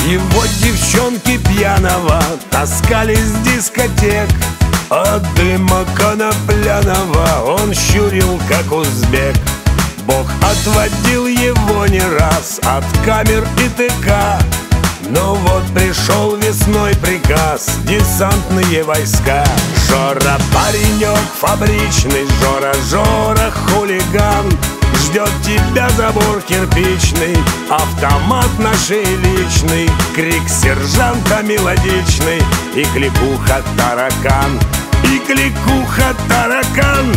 Его девчонки пьяного таскали с дискотек. От дыма конопляного он щурил, как узбек. Бог отводил его не раз от камер и ТК. Но вот пришел весной приказ: десантные войска. Жора паренек фабричный, Жора, Жора хулиган, ждет тебя забор кирпичный, автомат наш личный, крик сержанта мелодичный и кликуха таракан, и кликуха таракан.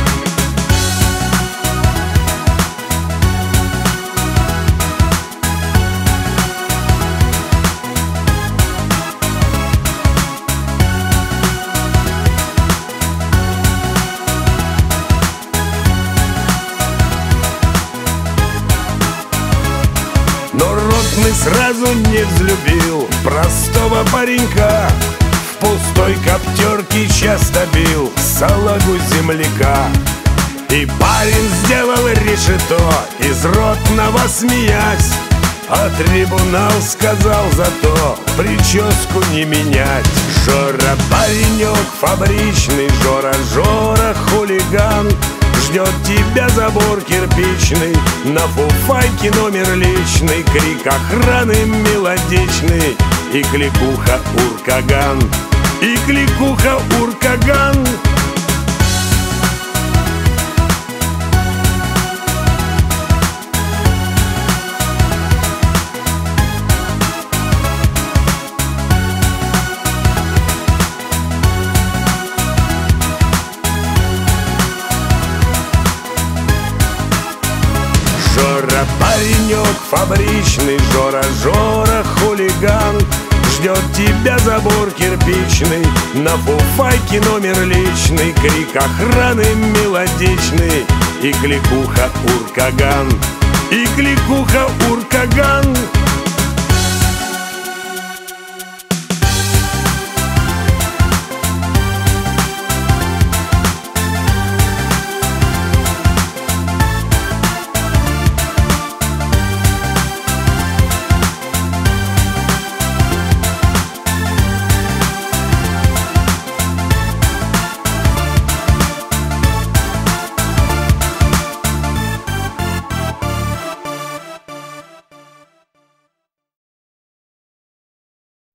Но ротный сразу не взлюбил простого паренька. В пустой коптерке часто бил салагу земляка. И парень сделал решето из ротного, смеясь, а трибунал сказал зато прическу не менять. Жора паренек фабричный, Жора, Жора хулиган, ждет тебя забор кирпичный, на фуфайке номер личный, крик охраны мелодичный и кликуха уркаган, и кликуха уркаган. Жора паренек фабричный, Жора, Жора хулиган, ждет тебя забор кирпичный, на фуфайке номер личный, крик охраны мелодичный и кликуха уркаган, и кликуха уркаган.